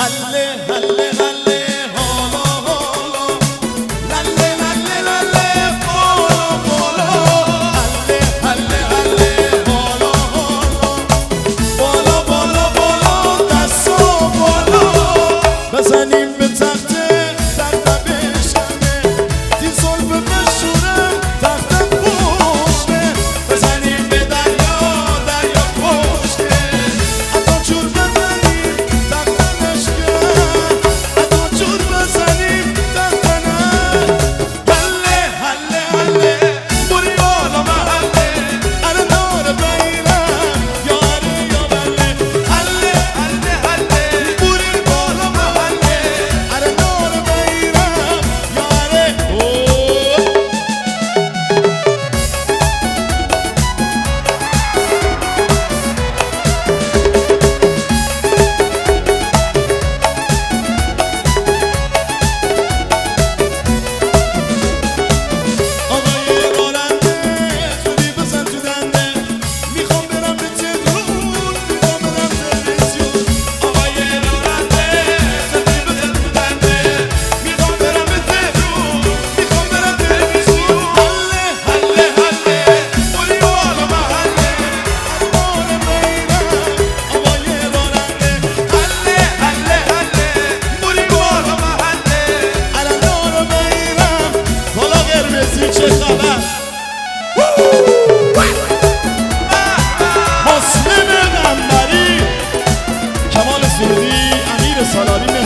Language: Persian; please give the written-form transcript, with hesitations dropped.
هله هله هله هالا هالا لله لله لله بالا بالا هله هله هله هالا هالا بالا بالا بالا دستا بالا بزنیم به تخت تخت بشنه دی ظلم بشوره تخت پشته بزنیم به دریا دریا پشته اتا جور بزنیم تخت نشکه اتا جور بزنیم تخت نه هله هله هله بوری بالا محله اره داره بیرم یاره یا بله هله هله هله بوری بالا محله اره داره بیرم یاره آقای راننده زودی بزن تو دنده میخوام برم به تهرون میخوام برم تلویزیون آقای راننده زودی بزن تو دنده میخوام برم به تهرون میخوام برم تلویزیون هله هله هله بوری بالا محله اره بیرم آقای راننده هله هله هله بوری بالا محله اره بیرم بالا قرمزی چه خبر مسلم قنبری کمال سرودی امیر سالاری